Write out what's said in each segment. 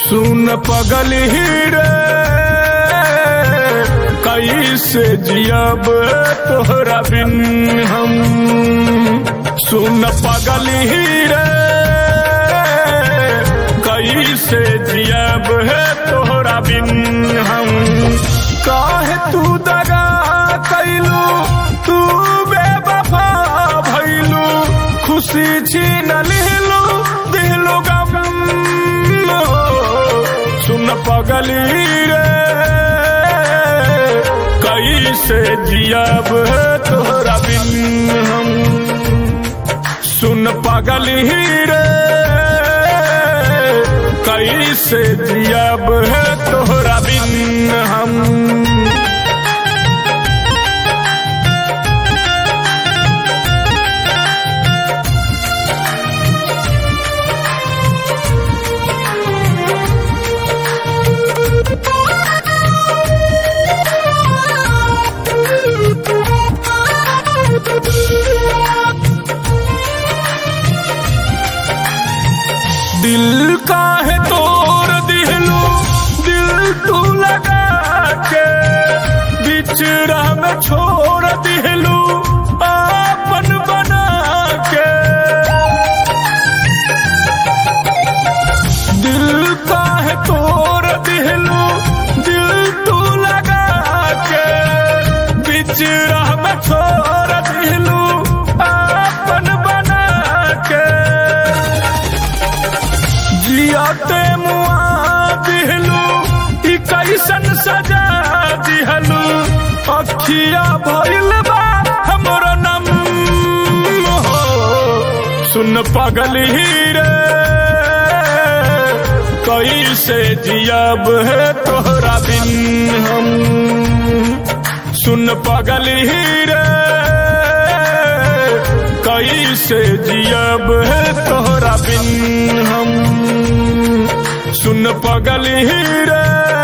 सुन पगली रे कैसे जियब तोहरा बिन हम। सुन पगली रे कैसे जियब तोहरा बिन हम। काहे तू दगा कैलू तू बेवफा भइलू खुशी छीन लिहलू दिलू गम। सुन पगली रे कैसे जियब तोहरा बिन हम। सुन पगली रे कैसे जियब तोहरा बिन हम। दिल काहे तोड़ दिलू दिल तू लगा के बीच राह में छोड़ दिलू आपन बना के। दिल काहे तोड़ दिलू दिल तू लगा के बीच राह में छोड़ दिलू आपन बना के। जियाते मुआ दिहलू ई कैसन सजा दिहलू अखिया भइल बा हमरो नम। सुन पगली रे कैसे जियब तोहरा बिन हम। सुन पगली रे कैसे जियब तोहरा बिन हम। सुन पगली रे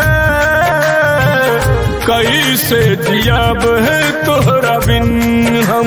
कैसे जियब तोहरा बिन हम।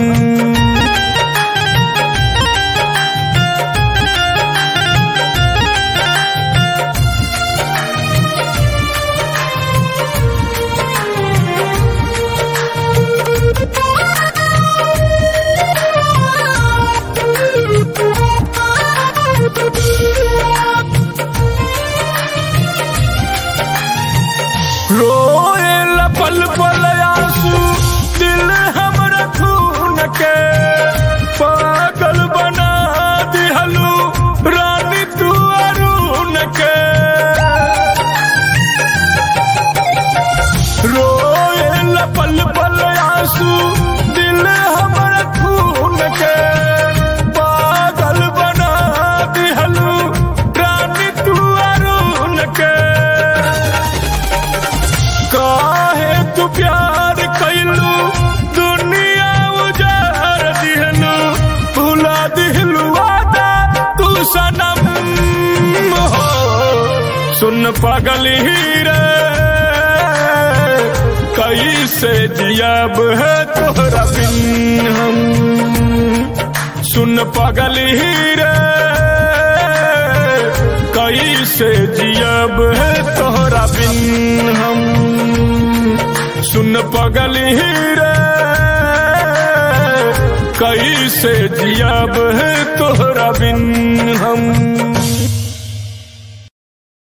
रोए पल पल आंसू दिल हमरा खून के पागल बना दिहलू रानी तू अरुण के। रोए पल पल आंसू दिल हमरा खून के पागल बना दिहलू रानी तू अरुण के। काहे तू प्यार कैलू दुनिया उजार दिहलू भुला दिहलू वादा तू सनम। सुन पगली रे कैसे जियब तोहरा बिन हम। सुन पगली रे कैसे जियब तोहरा बिन हम। सुन पगली रे कैसे जियब तोहरा